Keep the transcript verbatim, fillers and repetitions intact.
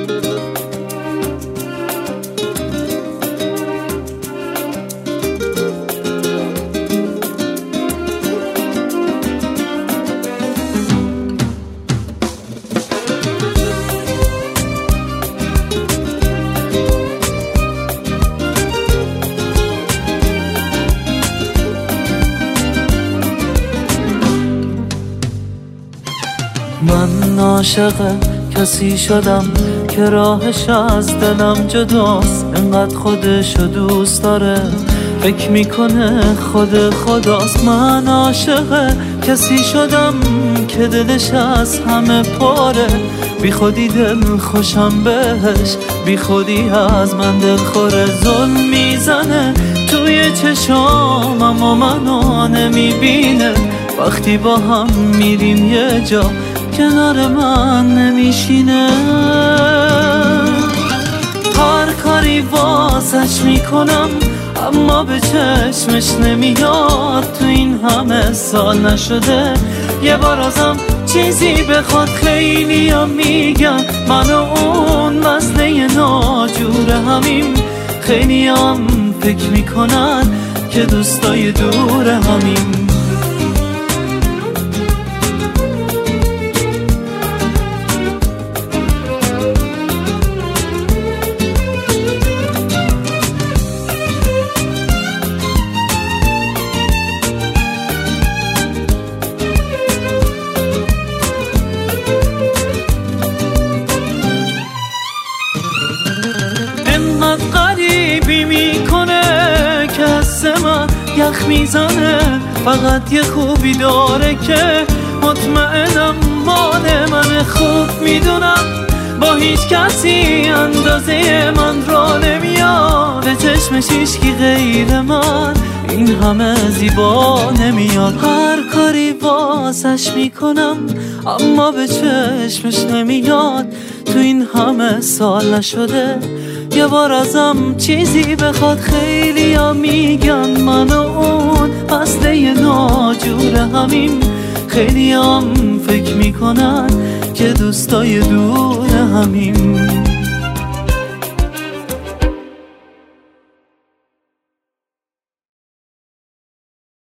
من عاشق کسی شدم که راهش از دلم جداست، انقدر خودشو دوست داره فکر میکنه خود خداست. من عاشق کسی شدم که دلش از همه پاره، بی خودی دل خوشم بهش، بی خودی از من دل خوره. ظلم میزنه توی چشام اما منو نمیبینه، وقتی با هم میریم یه جا کنار من نمیشینه. هر کاری واسش میکنم اما به چشمش نمیاد، تو این همه سال نشده یه بار ازم چیزی بخواد. خیلی هم میگن من و اون مسئله ناجور همیم، خیلی هم فکر میکنن که دوستای دور همیم. غریبی میکنه که از من یخ میزنه، فقط یه خوبی داره که مطمئنم مال من. خوب میدونم با هیچ کسی اندازه من را نمیاد، به چشمش هیچکی غیر من این همه زیبا نمیاد. هر کاری واسش میکنم اما به چشمش نمیاد، تو این همه سال نشده یه بار ازم چیزی بخواد. خیلی ها میگن من و اون فصله ناجور همیم، خیلی هم فکر میکنن که دوستای دور همیم.